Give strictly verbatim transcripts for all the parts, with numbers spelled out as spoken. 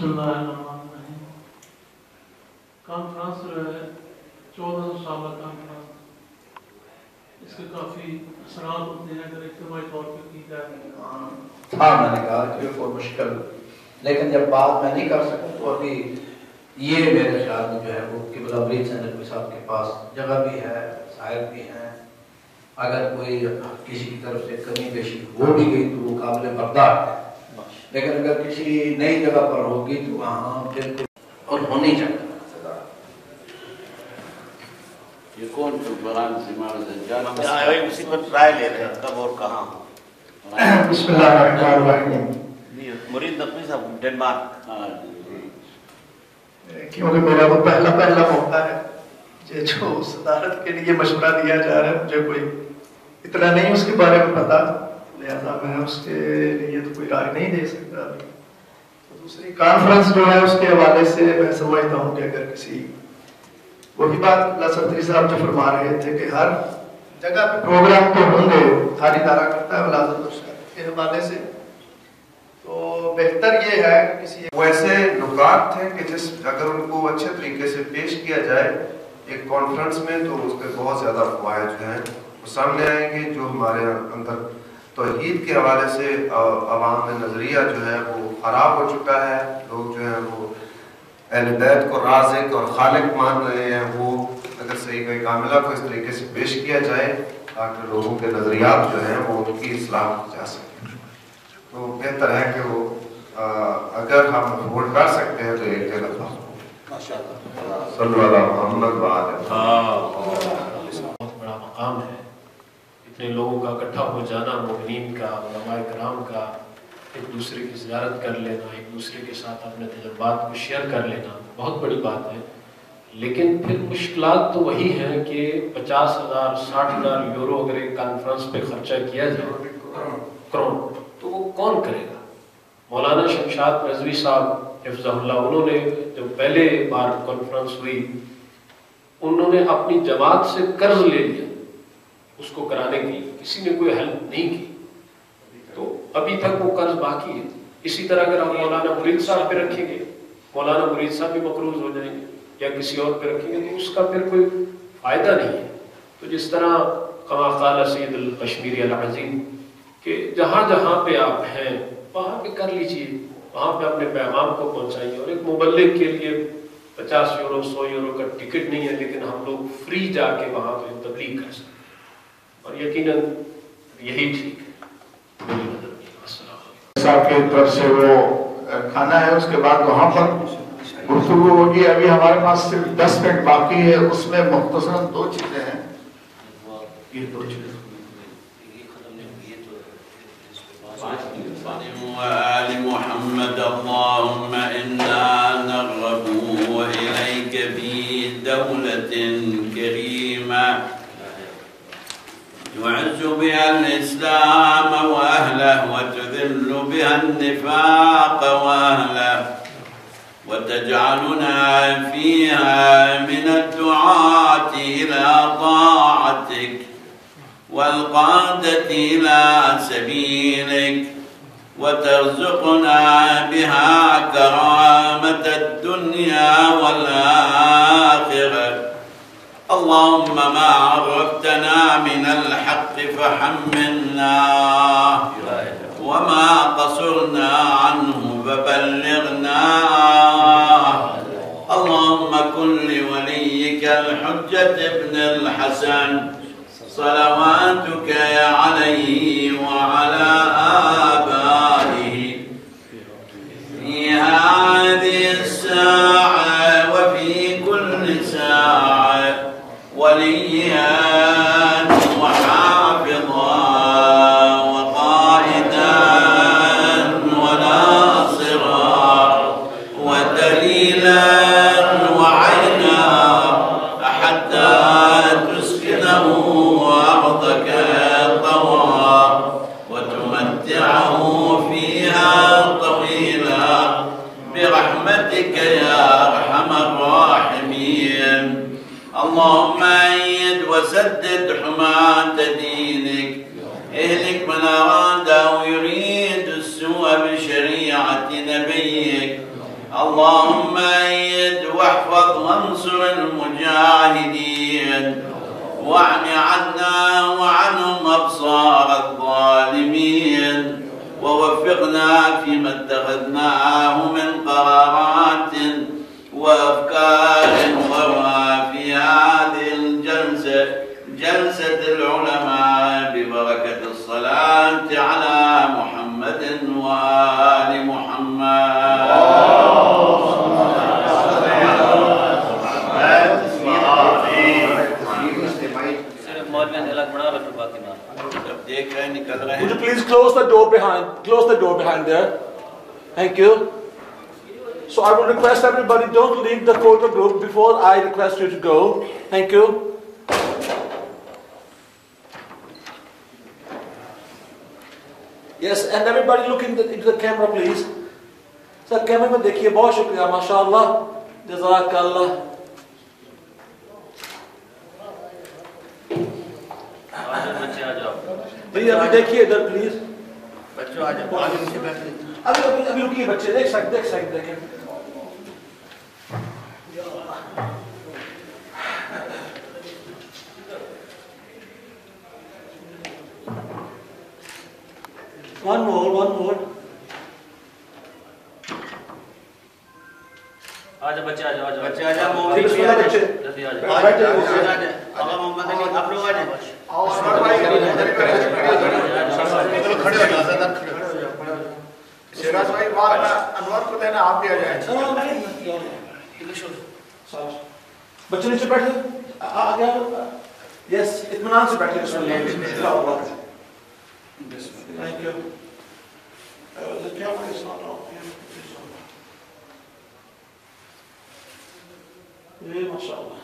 बिस्मिल्लाहिर्रहमानिर्रहीम। कॉन्फ्रेंस जो है चौदह सौ साल कॉन्फ्रेंस, इसके काफ़ी असरात होते हैं अगर इज्तिमाई तौर पर की जाए। हाँ, मैंने कहा कि कोई मुश्किल, लेकिन जब बात मैं नहीं कर सकूँ तो अभी ये मेरे ख्याल में जो है वो क़िबला मरीद नकवी साहब के पास जगह भी है, साहिब भी हैं। अगर कोई किसी की तरफ से कमी पेशी हो भी गई तो वो काबिल बर्दाश्त है, लेकिन अगर किसी नई जगह पर होगी तो वहाँ बिल्कुल और होनी चाहिए। يكون في القرآن زمام الزجاج بس آئے اسی پر رائے لے رہے ہیں کب اور کہاں ہوں. بسم اللہ الرحمن الرحیم. مرید نقوی صاحب ڈنمارک. کیونکہ میرا وہ پہلا پہلا موقع ہے جو صدارت کے لیے مشورہ دیا جا رہا ہے، مجھے کوئی اتنا نہیں اس کے بارے میں پتا، لہذا میں اس کے لیے تو کوئی رائے نہیں دے سکتا. دوسری کانفرنس جو ہے اس کے حوالے سے میں سمجھتا ہوں کہ اگر کسی وہی بات اللہ سنتری صاحب جو فرما رہے تھے کہ ہر جگہ پہ پروگرام تو ہوں گے، ہر ادارہ کرتا ہے ملازمت اور شہادت کے حوالے سے، تو بہتر یہ ہے کہ کسی ویسے نکات تھے کہ جس اگر ان کو اچھے طریقے سے پیش کیا جائے ایک کانفرنس میں تو اس کے بہت زیادہ فوائد جو ہیں وہ سامنے آئیں گے. جو ہمارے اندر توحید کے حوالے سے عوام میں نظریہ جو ہے وہ خراب ہو چکا ہے، لوگ جو ہیں وہ اہل بیت کو رازق اور خالق مان رہے ہیں، وہ اگر صحیح کوئی کاملہ کو اس طریقے سے پیش کیا جائے تاکہ لوگوں کے نظریات جو ہیں وہ ان کی اصلاح جا سکے تو بہتر ہے کہ وہ اگر ہم افورڈ کر سکتے ہیں تو ایک جگہ صلی اللہ محمد وآلہ. بہت بڑا مقام ہے، اتنے لوگوں کا اکٹھا ہو جانا، مومنین کا، علماء کرام کا، ایک دوسرے کی زیارت کر لینا، ایک دوسرے کے ساتھ اپنے تجربات کو شیئر کر لینا بہت بڑی بات ہے. لیکن پھر مشکلات تو وہی ہیں کہ پچاس ہزار ساٹھ ہزار یورو اگر ایک کانفرنس پہ خرچہ کیا جائے کروڑ تو وہ کون کرے گا؟ مولانا شمشاد رضوی صاحب حفظہ اللہ، انہوں نے جب پہلے بار کانفرنس ہوئی انہوں نے اپنی جماعت سے قرض لے لیا اس کو کرانے کے لیے، کسی نے کوئی ہیلپ نہیں کی تو ابھی تک وہ قرض باقی ہے. اسی طرح اگر ہم مولانا مرید صاحب پہ رکھیں گے، مولانا مرید صاحب بھی مقروض ہو جائیں گے یا کسی اور پہ رکھیں گے تو اس کا پھر کوئی فائدہ نہیں ہے. تو جس طرح کما قال سید الکشمیری العظیم کہ جہاں جہاں پہ آپ ہیں وہاں پہ کر لیجئے، وہاں پہ اپنے پیغام کو پہنچائیے. اور ایک مبلغ کے لیے پچاس یورو سو یورو کا ٹکٹ نہیں ہے، لیکن ہم لوگ فری جا کے وہاں پہ تبلیغ کر سکتے ہیں اور یقیناً یہی ٹھیک ہے. صاحب کی طرف سے وہ کھانا ہے، اس کے بعد وہاں پر گفتگو ہوگی. ابھی ہمارے پاس صرف دس منٹ باقی ہے، اس میں مختصراً دو چیزیں ہیں. یہ دو چیزیں وآل محمد اللهم إنا نرغب إليك في دولة كريمة تعز بها الإسلام وأهله وتذل بها النفاق وأهله وتجعلنا فيها من الدعاة إلى طاعتك والقادة إلى سبيلك وترزقنا بها كرامة الدنيا والآخرة. اللهم ما عرفتنا من الحق فحملنا وما قصرنا عنه فبلغنا. اللهم كن لوليك الحجة ابن الحسن صلواتك عليه وعلى آبائه في هذه الساعة وفي كل ساعة وليا وحافظا وقائدا وناصرا ودليلا وعينا حتى تسكنه أرضك طوعا وتمتعه فيها طويلا برحمتك يا أرحم الراحمين. اللهم أيد وسدد حماة دينك، اهلك من أراد أو يريد السوء بشريعة نبيك. اللهم أيد واحفظ وانصر المجاهدين واعن عنا وعنهم أبصار الظالمين ووفقنا فيما اتخذناه من قرارات وأفكار وما في هذه الجلسة جلسة العلماء ببركة الصلاة على محمد وآل محمد. Would you please close the door behind, close the door behind there? Thank you. So I will request everybody, don't leave the photo group before I request you to go. Thank you. Yes, and everybody look into the, into the camera, please. Sir, camera में देखिए, बहुत शुक्रिया, माशाअल्लाह, जज़ाकल्लाह. भैया अभी देखिए इधर प्लीज. बच्चों आ जाओ, आगे नीचे बैठे. अभी अभी अभी रुकिए बच्चे, देख सकते देख सकते देखें. One more, one more. आजा बच्चे, आजा आजा बच्चे आजा, मोहम्मद बच्चे भी आजा, जल्दी आजा. आजा आजा, आगा मोहम्मद अली, आप लोग आजा. खड़े हो जाओ, सर खड़े हो जाओ. शेराज भाई बाद में अनवर को देना, आप भी आ जाए. बच्चे नीचे बैठे, आ गया. यस, इत्मीनान से बैठे. Thank you. Uh, the camera is not on. ये माशाअल्लाह.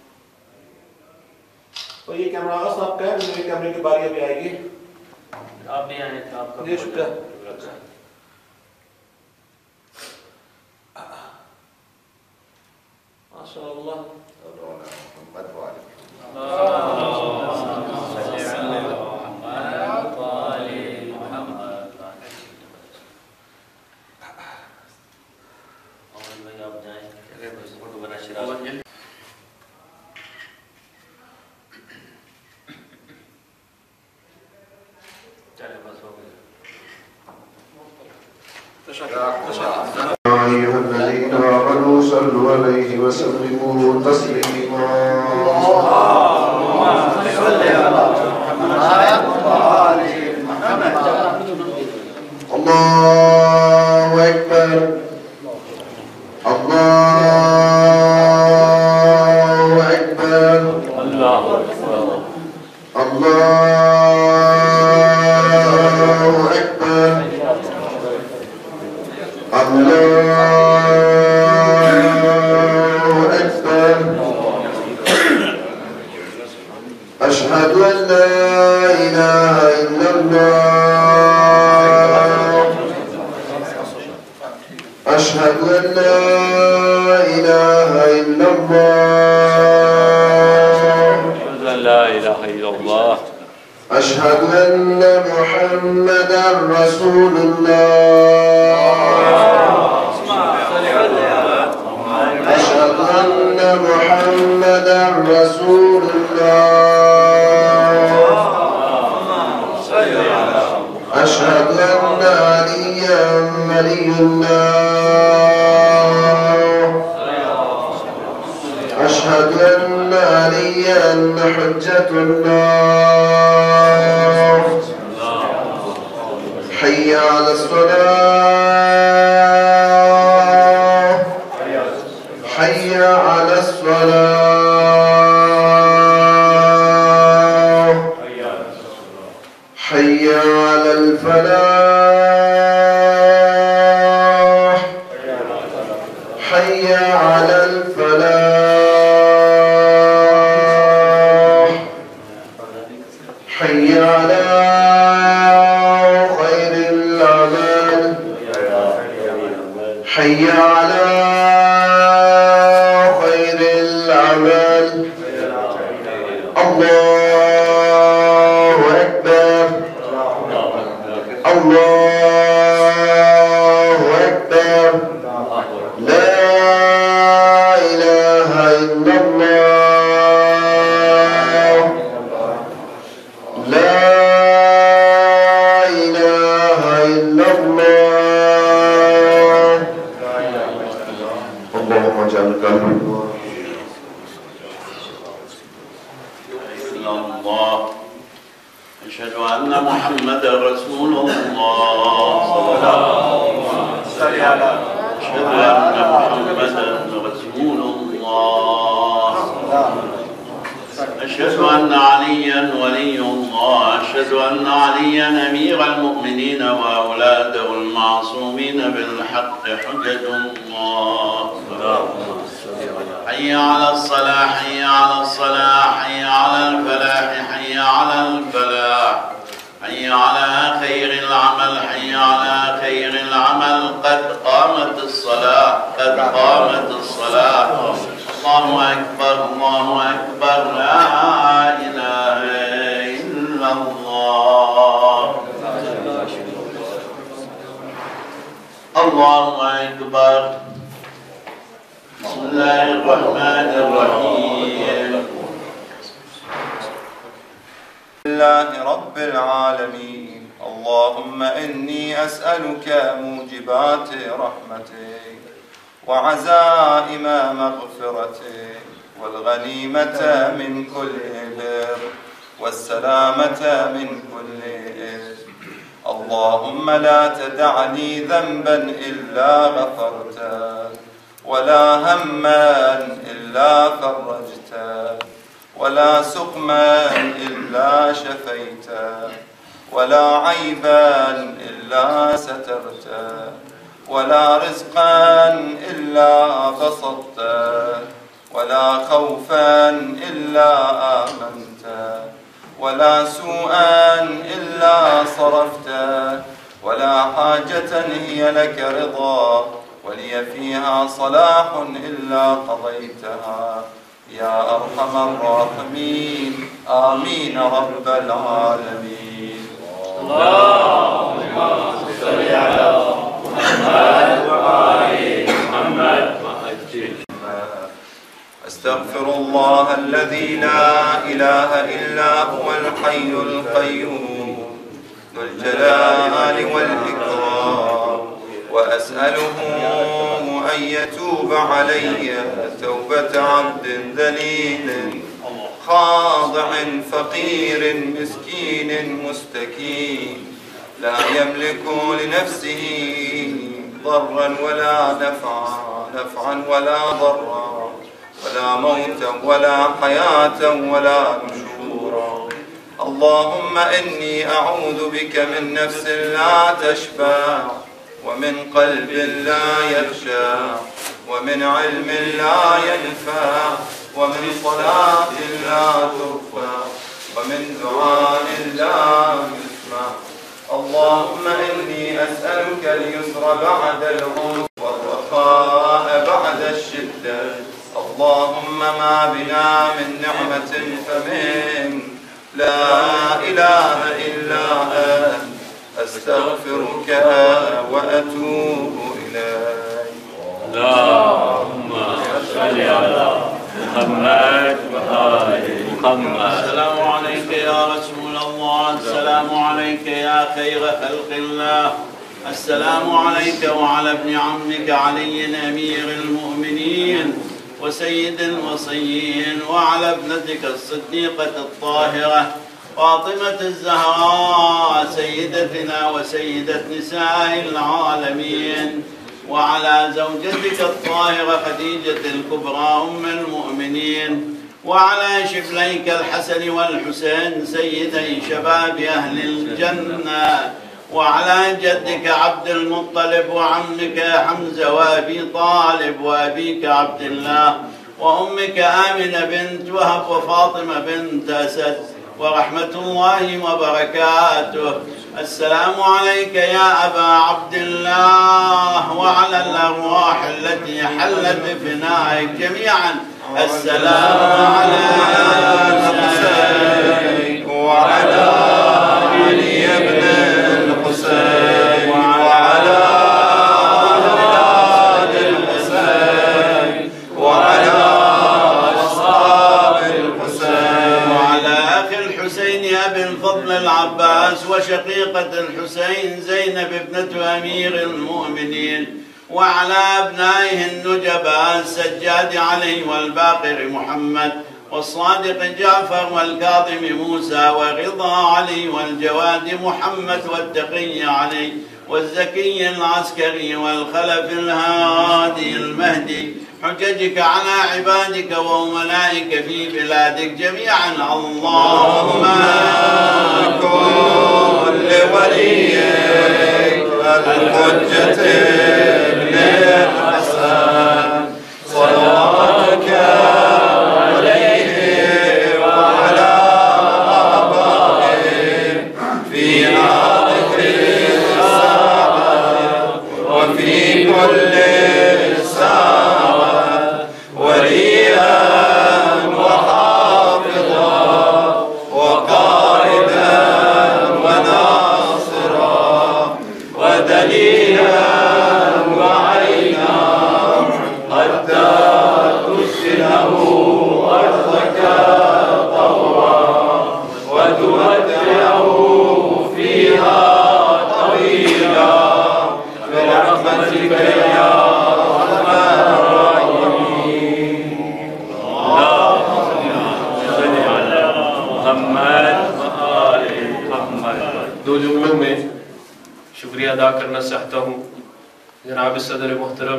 तो ये कैमरा आगा साहब का है, मेरे कैमरे की बारी अभी आएगी. आप भी आए थे, आपका ये शुक्रिया. माशाअल्लाह. أيها الذين آمنوا صلوا عليه وسلموا تسليما. الله أكبر. الله أكبر. الله أكبر. الله أكبر. أشهد أن لا إله إلا الله. أشهد أن لا إله إلا الله. لا إله إلا الله. أشهد أن محمدا رسول الله. أشهد أن محمدا رسول الله. أشهد أن عليا ولي الله. أشهد أن عليا حجة الله. حي على الصلاة. حي على الصلاة. حي على الفلاح. حي على الفلاح. حي على خير الأعمال. حي على خير الأعمال. الله أكبر. الله أكبر. من كل بر والسلامة من كل إثم. اللهم لا تدع لي ذنبا إلا غفرته، ولا هما إلا فرجته، ولا سقما إلا شفيته، ولا عيبا إلا سترته، ولا رزقا إلا بسطته، ولا خوفا إلا آمنته، ولا سوءا إلا صرفته، ولا حاجة هي لك رضا ولي فيها صلاح إلا قضيتها يا أرحم الراحمين. آمين رب العالمين. اللهم صل على محمد وآل محمد. أستغفر الله الذي لا إله إلا هو الحي القيوم ذو الجلال والإكرام، وأسأله أن يتوب علي توبة عبد ذليل خاضع فقير مسكين مستكين، لا يملك لنفسه ضرا ولا نفعا نفعا ولا ضرا، ولا موتا ولا حياة ولا نشورا. اللهم إني أعوذ بك من نفس لا تشبع، ومن قلب لا يخشى، ومن علم لا ينفع، ومن صلاة لا ترفع، ومن دعاء لا يسمع. اللهم إني أسألك اليسر بعد العسر والرخاء بعد الشدة. اللهم ما بنا من نعمة فمن لا إله إلا أنت، أستغفرك وأتوب إليك. اللهم صل على محمد وآل محمد. السلام عليك يا رسول الله، السلام عليك يا خير خلق الله، السلام عليك وعلى ابن عمك علي أمير المؤمنين وسيد الوصيين، وعلى ابنتك الصديقة الطاهرة فاطمة الزهراء سيدتنا وسيدة نساء العالمين، وعلى زوجتك الطاهرة خديجة الكبرى أم المؤمنين، وعلى شبليك الحسن والحسين سيدي شباب أهل الجنة، وعلى جدك عبد المطلب وعمك حمزة وأبي طالب وأبيك عبد الله وأمك آمنة بنت وهب وفاطمة بنت أسد، ورحمة الله وبركاته. السلام عليك يا أبا عبد الله وعلى الأرواح التي حلت بفنائك جميعا. السلام على الحسين وعلى علي بن الحسين وعلى أولاد الحسين وشقيقة الحسين زينب ابنة أمير المؤمنين، وعلى أبنائه النجباء السجاد علي والباقر محمد والصادق جعفر والكاظم موسى ورضا علي والجواد محمد والتقي علي والزكي العسكري والخلف الهادي المهدي، حججك على عبادك وأمنائك في بلادك جميعا. اللهم كن لوليك الحجة ابن الحسن صلاتك عليه وعلى آبائه في آخر الساعة وفي كل ساعة وليا وحافظا وقائدا وناصرا ودليلا وعينا حتى تسكنه أرضك طوعا وتمتعه فيها طويلا برحمتك يا أرحم الراحمين. دو جملوں میں شکریہ ادا کرنا چاہتا ہوں جناب صدر محترم.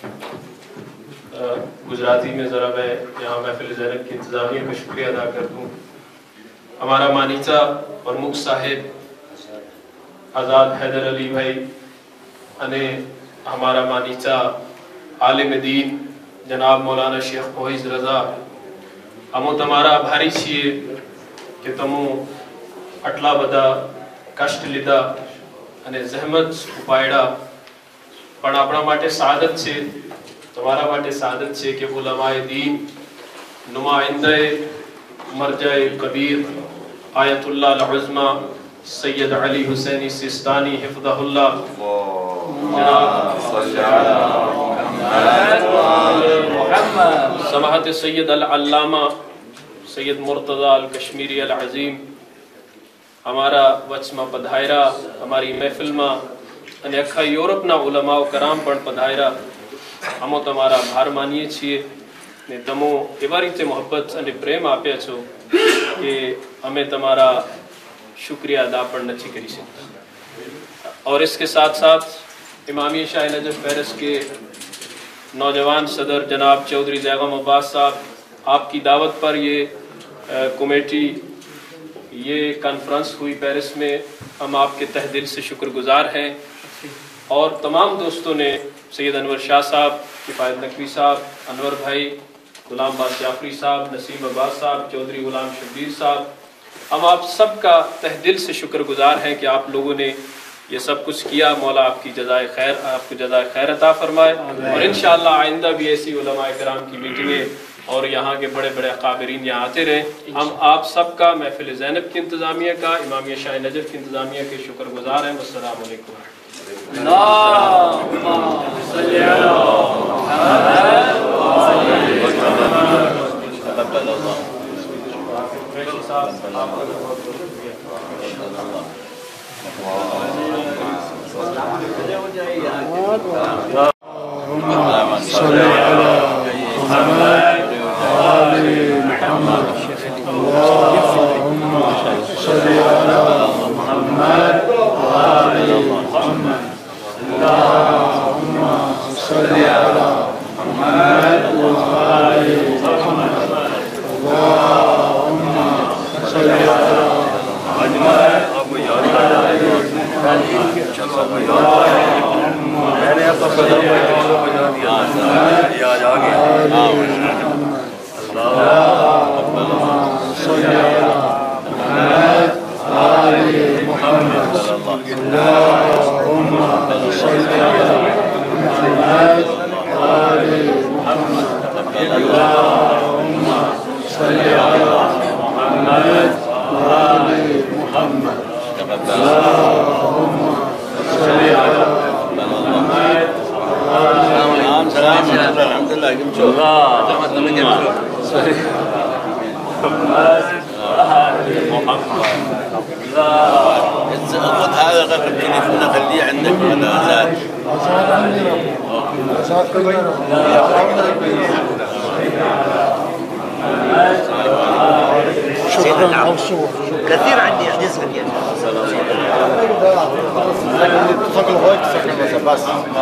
گجراتی میں ذرا میں یہاں محفل زینب کی انتظامیہ کا شکریہ ادا کر دوں. ہمارا مانیچہ پرمکھ صاحب آزاد حیدر علی بھائی અને ہمارا مانیچہ عالم دین جناب مولانا شیخ فویز رضا ہمو تمہارا آبھاری چھیے کہ تمو اٹلا بدا کشٹ لیدا અને زحمت ઉપાડ્યા પણ આપણા માટે સાદત છે તમારા માટે સાદત છે કે ઉલમાએ દીન નુમાઇંદે مرجع کبیر آیت اللہ العظمہ سید علی حسینی سیستانی حفظہ اللہ سماحت سید العلامہ سید مرتضی الکشمیری العظیم ہمارا وچما پدھائرہ ہماری محفل میں અને આખા યુરોપના ઉલમાઓ કરામ પણ પધાર્યા. અમો તમારા ભાર માનીએ છીએ ને તમો એવા રીતે મોહબ્બત અને પ્રેમ આપ્યા છો કે અમે તમારા શુક્રિયા અદા પણ નથી કરી શકતા. और इसके साथ साथ इमामी शाह नजफ फहरिस के नौजवान सदर जनाब चौधरी ज़ैगम अब्बास साहब, आपकी दावत पर ये कमेटी ये कॉन्फ्रेंस हुई पेरिस में, हम आपके तहे दिल से शुक्रगुजार हैं. और तमाम दोस्तों ने सैयद अनवर शाह साहब, किफ़ायत नकवी साहब, अनवर भाई, गुलाम बास जाफरी साहब, नसीम अब्बास साहब, चौधरी गुलाम शब्बीर साहब, हम आप सब का तहे दिल से शुक्रगुजार हैं कि आप लोगों ने ये सब कुछ किया. मौला आपकी जज़ाए खैर आपको जज़ाए खैर अता फरमाए और इंशाअल्लाह आइंदा भी ऐसी उलमाए कराम की मीटिंगें और यहाँ के बड़े बड़े काबिरीन यहाँ आते रहें. हम आप सब का महफिल ज़ैनब की इंतज़ामिया का, इमामिया शाह नजफ की इंतज़ामिया के शुक्रगुजार हैं. अस्सलामु अलैकुम. الحمد لله خذ هذا غير التليفون خليه عندك ولا زاد. شكرا كثير عندي حديث كثير. بس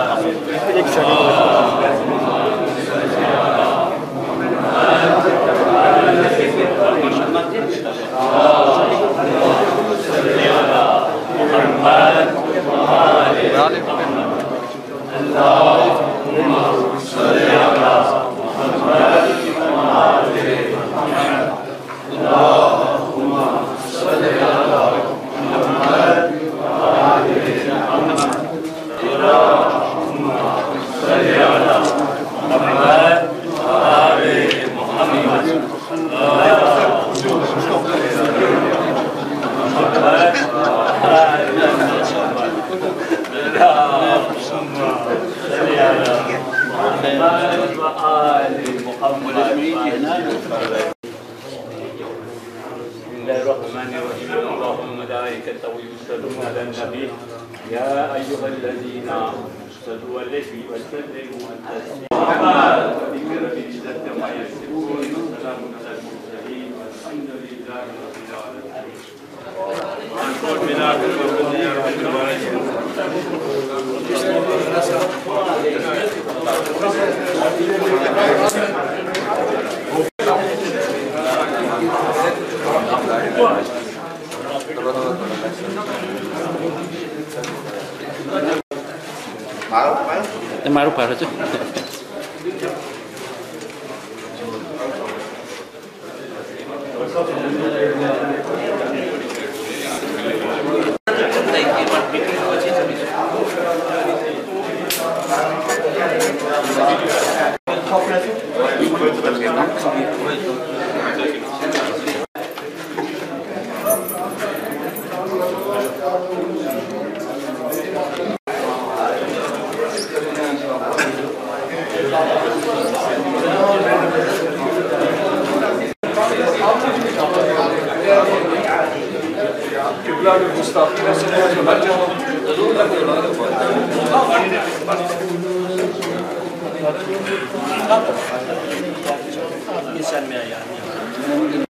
يا أيها الذين صلوا عليه وسلموا تسليما. ما يصفون وسلام على المرسلين والحمد لله رب العالمين. معروف معروف इंसान में आया